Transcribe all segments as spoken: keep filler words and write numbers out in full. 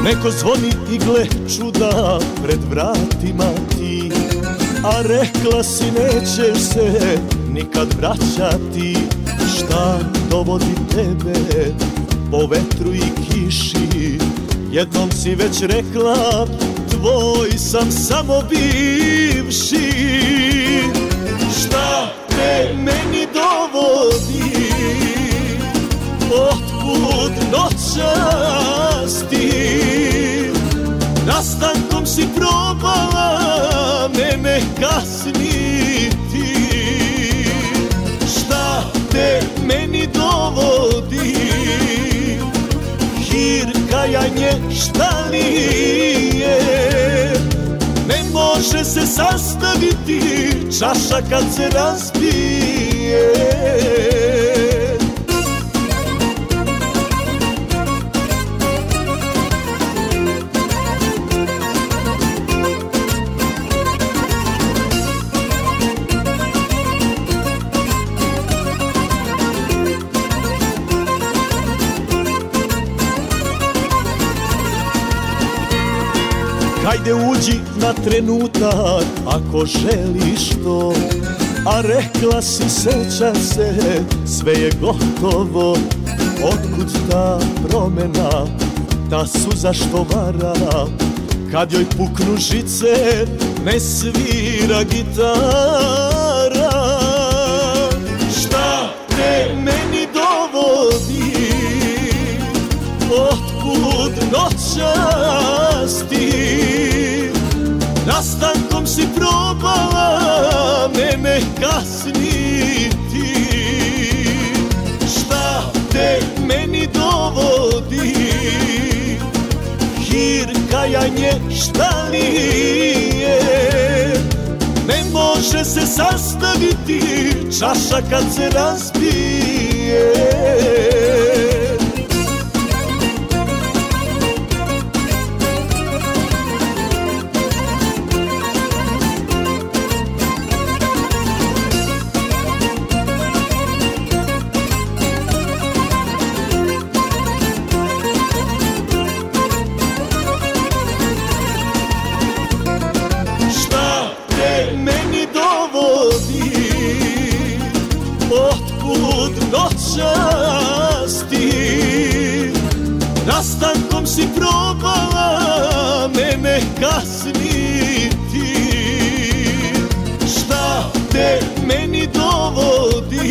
Neko zvoni i gle čuda pred vratima ti, a rekla si nećeš se nikad vraćati. Šta dovodi tebe po vetru i kiši? Jednom si već rekla tvoj sam samo bivši. Šta te meni dovodi? Otkud noćas ti? Rastankom si probala mene kasniti. Šta te meni dovodi? Hir, kajanje, šta nije? Ne može se sastaviti čaša kad se razbije. Hajde uđi na trenutak ako želiš to, a rekla si seća se sve je gotovo. Otkud ta promena, ta suza što vara, kad joj puknu žice ne svira gitara. Šta te meni dovodi? Otkud noćas ti? Rastankom si probala mene kasniti. Šta te meni dovodi? Hir, kajanje, šta nije? Ne može se sastaviti čaša kad se razbije. Otkud noćas ti? Rastankom si probala mene kasniti. Šta te meni dovodi?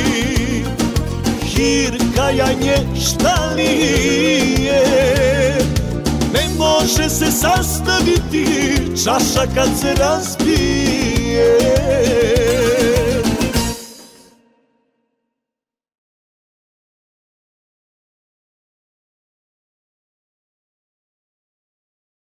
Hir, kajanje, šta nije? Ne može se sastaviti čaša kad se razbije.